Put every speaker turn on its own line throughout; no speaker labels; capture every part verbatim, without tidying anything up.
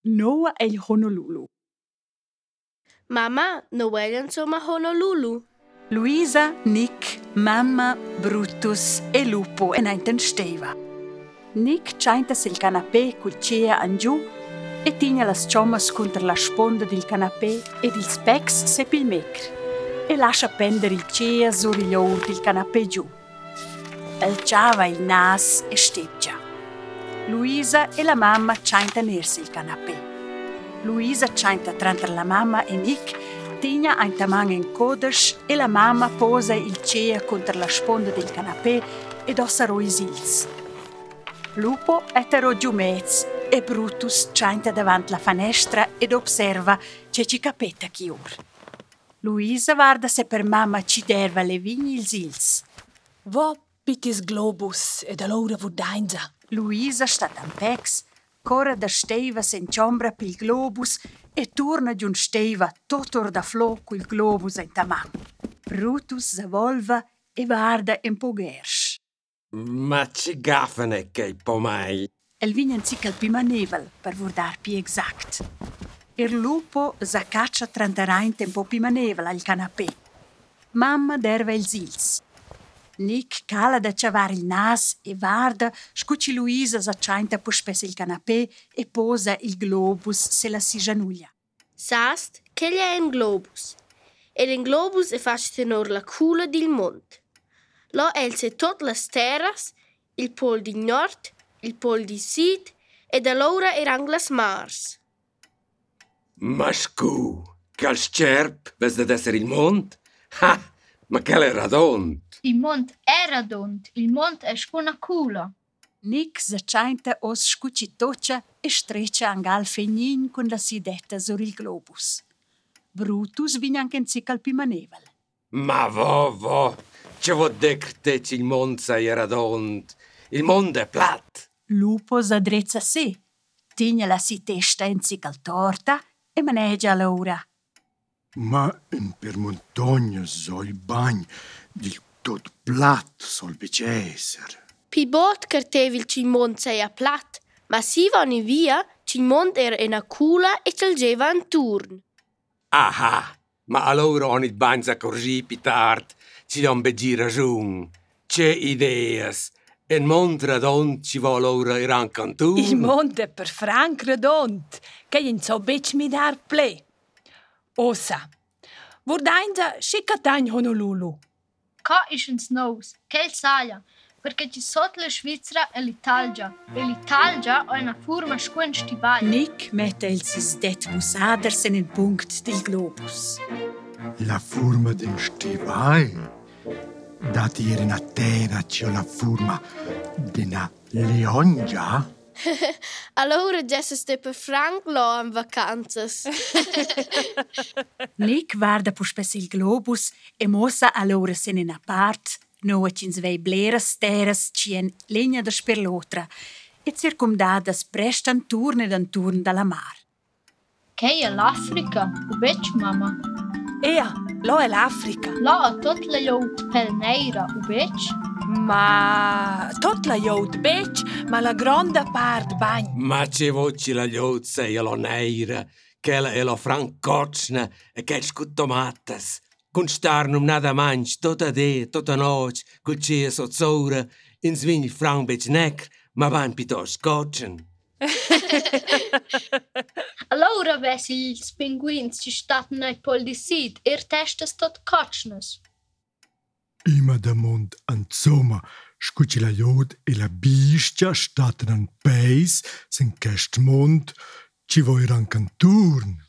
Noa è il Honolulu.
Mamma, non è insomma Honolulu.
Luisa, Nick, mamma, Brutus e Lupo e Nainten steva. Nick ciaintasi il canapè col cea in giù e tigna las ciommas contro la sponda del canapè ed il specs sepi il mecr e lascia pendere il cea sur gli or del canapè giù. Alciava il nas e stepgia. Luisa e la mamma ciainta nersi il canapè. Luisa ciainta tra la mamma e Nick tigna ein tamang in codes e la mamma posa il cea contro la sponda del canapè ed ossaro i sils. Lupo è tero giù mezz e Brutus ciainta davanti la finestra ed osserva che ci capetta chi or. Luisa guarda se per mamma ci derva le vigni il sils.
Vo pitis globus ed allora vu dainza.
Luisa sta tampex, corre da steva sen ciombra pil globus e torna giun steva totor da flo col globus in tamang. Brutus s'avolva e guarda un po' gersh.
Ma ci gaffane che po' mai.
El vignan cical pima nevel per vurdar pi exact. Il lupo s'accaccia trantaraint un po' pima nevel al canapè. Mamma derva il sils. Nick cala da ciavar il nas e guarda scucci Luisa s'acciainta per spesse il canapè e posa il globus se la si gianuglia.
Sast che gli è un globus. Ed in globus è facile tenere la cula del mondo. Là else tutte le terras, il pol di nord, il pol di sud ed allora erano le mars.
Ma scu, che scerp, veste d'essere il mont? Ha, ma che è radont.
Il mont è radont, il mont è una cula.
Nick s'acciainta os scucci toccia e streccia un gal fegnin con la sidetta sur il globus. Brutus vigna anche in cical pima nevel.
Ma vo, vo, ce vo decrte il mont sei radont. Il mondo è plat.
Lupo s'adrezza sé, tigna la si testa in cical torta e maneggia l'ora.
Ma in per montagna so il bagno del tot plat sol becesser.
Pi bot cartevi il mondo sei a plat, ma si vanno via, il mondo era in una cula e ce l'geva un turn.
Aha, ma allora ogni bagno così pitart, ci non begira giun. C'è ideas. Il mondo radont ci vuole ora ir an cantun.
Il mondo è per franc radont, che in so bec mi dar ple. Ossa, vordainza sciccatain Honolulu.
Ca is ins nos, che il saia, perché ci sotto la Svizzera e l'Italia. E l'Italia ha una forma scuen stivaglia.
Nick mette il sisdet musaders in il punct del globus.
La forma d'un stivai. Dati ieri una terra c'è la forma di una leongia.
Allora già se ste per franc là in vacanzas.
Nick guarda per spesse il globus e mossa allora se in una part, noa cins vei bleras terras cien legna da sperlotra e circumdadas prestan turne dan turn dalla mar.
Che è l'Africa, u bec mamma.
Ea, lo è l'Africa.
Là ha tot la jout pel neira, u bec.
Ma tot la jout bec, ma la gronda part bagn.
Ma ce voci la liozza e la neira, che la e la francocna e che scutomatas. Con starnum nada manch, tota de, tota noc, col cia sozzora, in svigni franc bec nec, ma van pitos scotchen.
Allora vesi ils pinguins ci staten ai pol di sid, er testas tot cotchnes.
Ima da mont insomma, scucci la jod e la bistia staten an peis, sen chest mont, ci voiran canturn.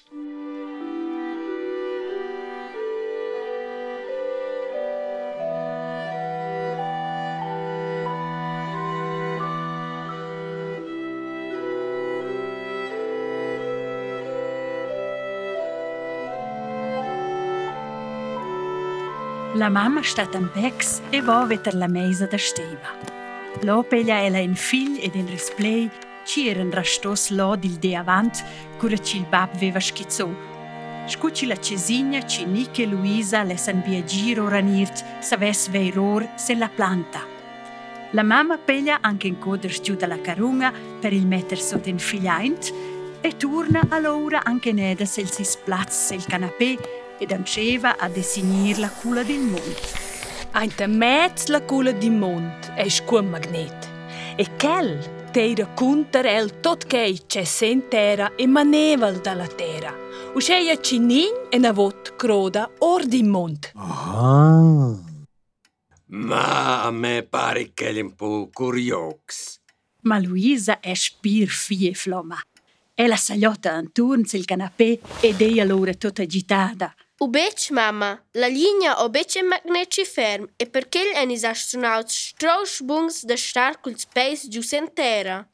La mamma sta tampex e va veter la mesa da steva. Lo peglia ella in figl ed in risplay ci eran rastos lo dil de avant cura ci il bab veva schizzo. Scucci la cesigna ci Nick e Luisa lessan via giro ranirt saves veiror se la planta. La mamma peglia anche in coder giù dalla carunga per il metter sotto in figliaint E torna allora anche Neda se si splazza il canapè ed anceva a desinir la culla del mondo.
Ainta mezz la culla di mont è scuon magnet. E quel te racconta el tot che c'è sen terra e maneval dalla terra. Usceia cinin e navot croda or di mont.
Ah.
Ma a me pare che è un po' curioso.
Ma Luisa è spir fie floma. Ella sagliotta intorno sul canapè ed è allora tutta agitata.
Ubec, mamma, la linea obec è magnetici ferm e perché gli gli astronauti strausch bungs da star col space giù in terra.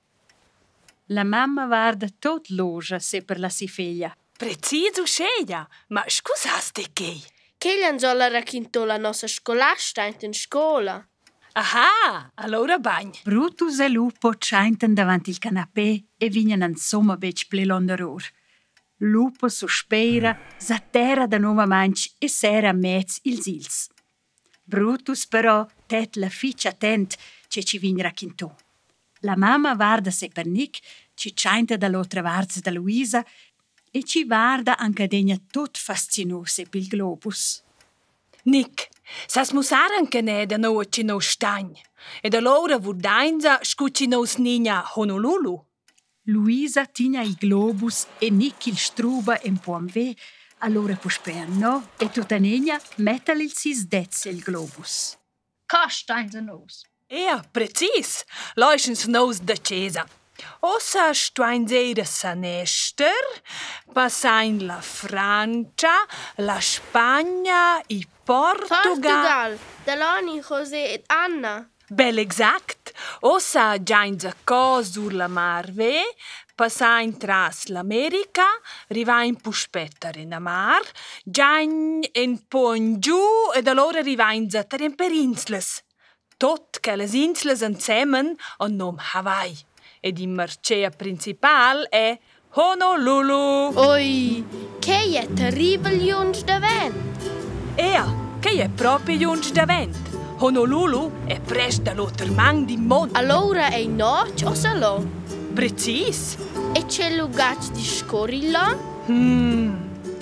La mamma guarda tot loja se per la si figlia.
Preciso usceia, ma scusaste che?
Che gli anzola raccontò la nostra scolastra in scuola.
Aha, allora bagn.
Brutus e Lupo c'ainten davanti il canapè e vignan insomma bec plelon d'oror. Lupo sospira, s'atterra da nova manch e sera a mezz ils ils. Brutus però tet la ficcia attent che ci vign raccontò. La mamma guarda se per Nick, ci c'ainta dall'altra parte da Luisa e ci guarda anche degna tot fascinose per il globus.
Nick, sas musar anche Neda no ci no stagn. Ed allora vurdainza scuci nos nina Honolulu.
Luisa tigna il globus e Nick il struba in puanve, allora pusper no e tutta negna mettali il sisdezze il globus.
Castains a nos.
Ja, precis. Leuchens nos da Cesa. Ossa stuinzera Sanester, passain la Francia, la Spagna, i Portugal.
Portugal, Deloni, José ed Anna.
Bel exact. Ossa giainza co sur la Marve, passain tras l'America, rivain puspettar in a mar, giain en po in giù ed allora rivainza ter in per insles. Tot che les insles insemen on nom Hawaii. Ed in marcea principal è Honolulu.
Oi, che è terribile giunge da vent.
Ea, che è proprio giunge da vent. Honolulu è presto dall'altro man di mondo.
Allora è noce o salò?
Precis.
E c'è lugar di scorri là?
Hmm.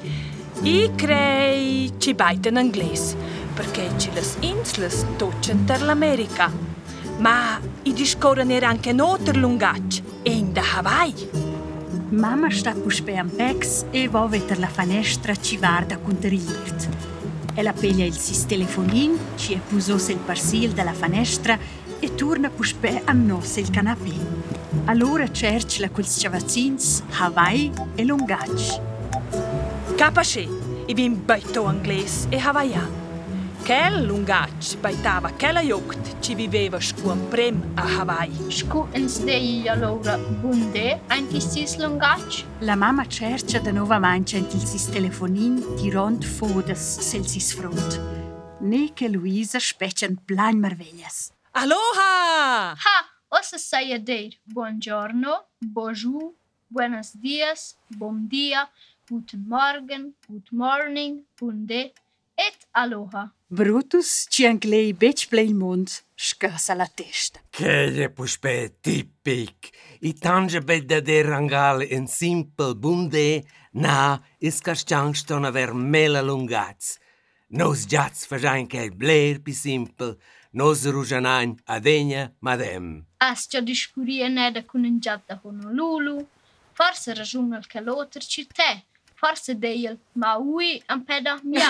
I crei ci baita in inglese, perché ci les insles toccian per l'America. Ma i discorren era anche in altro lungaggio, e in da Hawaii.
Mamma sta pusper un pex e va vetter la finestra ci guarda contrariert. Ella peglia il sis telefonin, ci è pusosse il parsil della finestra e torna pusper a nos il canapè. Allora cercla quels ciavazzins, Hawaii e lungaggio.
Capace, i vin baito inglese e hawaiano. Quel lungaggio baitava quella jogt ci viveva scuon prem a Hawaii.
Scu ens dei allora bunde antistis lungac.
La mamma cerca da nova mancia il sis telefonin tirant fodes sel sis front. Ne che Luisa speccian plan marveglias.
Aloha!
Ha, ossa sai a dir buongiorno, bonjour, buenos dias, bom dia, guten morgen, good morning, bunde et aloha.
Brutus ci anglei bec plei il mond, scassa la testa.
Che è puspe tipic. I tange bedda de rangal in simple bunde, na, is casciangston aver mela lungaz. Nos jats fajain che bler pi simple, nos rujanain adegna madem.
As già discuria neda con un giat da Honolulu, forse ragiona il caloter città, forse deil Maui am peda mia.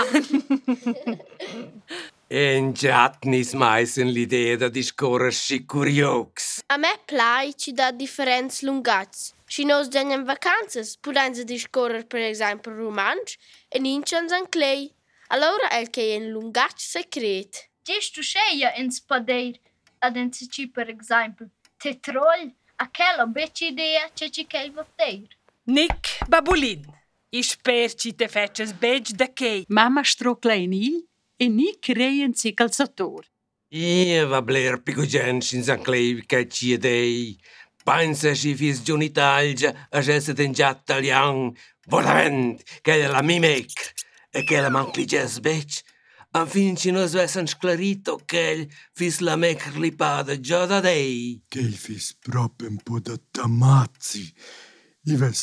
En jat nis mais in l'idea da discorrer schi curiox.
A me plai ci da differenz lungats. Si nos geniam vacanzas, pudain discorrer per esempio romansch e nincians anglei. Allora el che è un lungatsch secret.
Gistu scheia ins padeir, ad ensici per esempio, tetrol, a quella becci idea che ci chei voteir.
Nick Babulin, i sper ci te fetches bec da che.
Mamma strocla in il e Nick reien si calzator.
Ia va bler picugens in anglei che ci dei. Pensa si fis giun Italia, a jesse den jat italian, volament, che è la mimic, e che la mancliges bec. Anfin ci nos vessen sclarito che fis la mec lipada già da dei.
Che il fis proprio un po' da tamazzi. I ves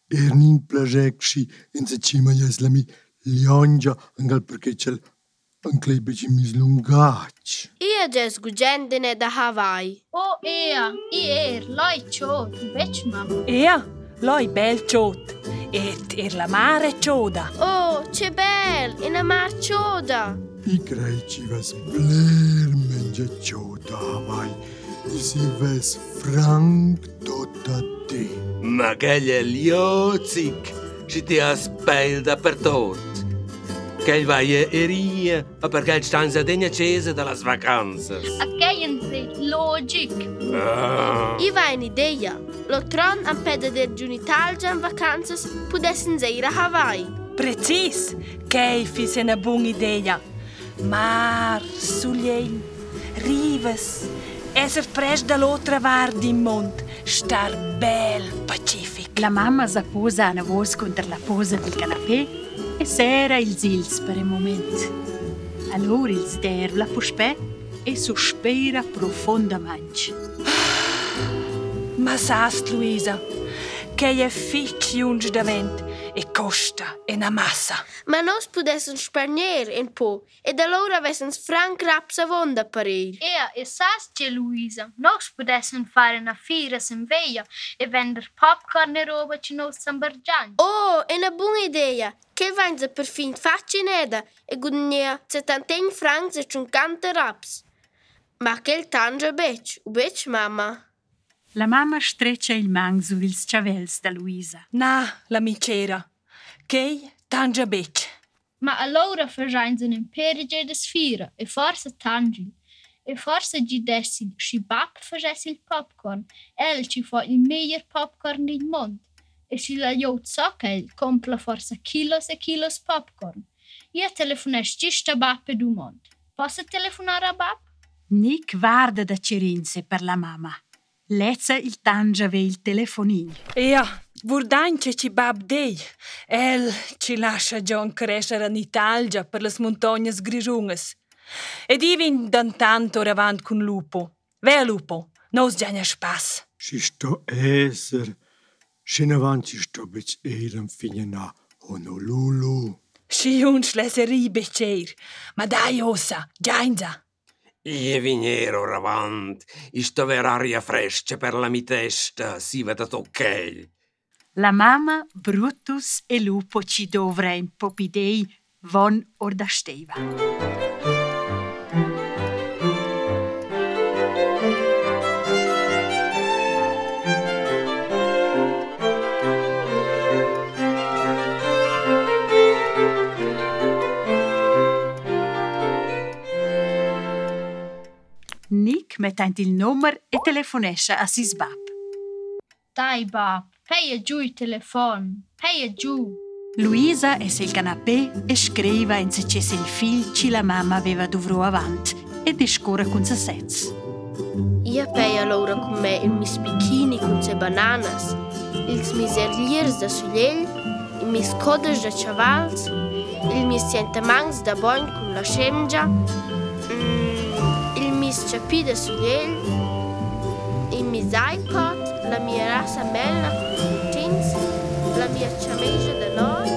ernin plajecci in se cima jes la mi liongia angal perché c'è un clebici mis lungac.
Io già sgugendene da Hawaii.
Oh, ea, i er, lai ciò, tu veci, mamma.
Ea, loi bel ciot. Et er la mare cioda.
Oh, che bel, in a mar cioda.
I crei ci vas bler mengia ciò da Hawaii. I si ves franc tota te.
Ma che gli è liozic, ci ti aspel dappertutto. Che il vai e ria, perché il stanza degna cesa dalle vacanze.
A che se logic.
Ah.
Io vai un'idea. Lo tron am peda der giunitalgia in vacanze pudessen ir a Hawaii.
Precis, che fis una buona idea. Mar, sugliel, rivas, esser pres dall'altra var di mont, star bel pacific.
La mamma si posa una voce contro la posa del canapè e sera ils ils per un momento. Allora ils der la puspè e sospira profondamente.
Ma sas, Luisa, che è fitch junge da vent e costa una massa.
Ma nos pudessen sparnier in po ed allora avessen franc raps a vonda per ir.
Ea, e sas che Luisa, nos pudessen fare una fira sem veia e vender popcorn e roba ci nos sambargian.
Oh, è una buona idea. Che vainza per fin facci neda e gudnia settanten francs e cinquanta raps. Ma che il tangia bec, u bec mamma.
La mamma streccia il man sur ils chavels da Luisa.
Na, la micera, che tangia bec.
Ma allora farein un imperige de sfira e forse tangil. E forse gi dessi si bap facessi il popcorn. El ci fa il miglior popcorn del mondo. E si la jod so che el compra forse kilos e kilos popcorn. Io telefonesci gista bap e du mond. Posso telefonare a bap?
Nick guarda da Cerinse per la mamma. Lezza il tangia ve il telefonino.
Ea, vordaince ci bab dei. El ci lascia già crescere in Italia per le montagne grigiungas. Ed i vin dan tanto ravant con lupo. Ve lupo, nos già ne spas.
Si sto esser. Scena avanti sto bec eram fine na Honolulu.
Si uns leseri becer. Ma dai ossa, giainza.
Io vignero ravant, isto ver aria fresca per la mi testa, si veda ok.
La mamma, Brutus e Lupo ci dovra in popidei von or da steva. Nick mettent il numero e telefonesce a sis bab.
Dai bap, peia giù il telefono, peia giù.
Luisa è sul canapè e scrive in se c'è il fil che la mamma aveva dovrò avanti e discorre con se sez.
Io pei allora con me il mis bikini con se bananas, ils mis erliers da sugliel, il mis codes da chavals, il mis sientamans da bogn con la scemgia, mm, il mis chapi da sugliel, il mis iPod, la mia rasa bella con jeans, la mia ciamegia da noi,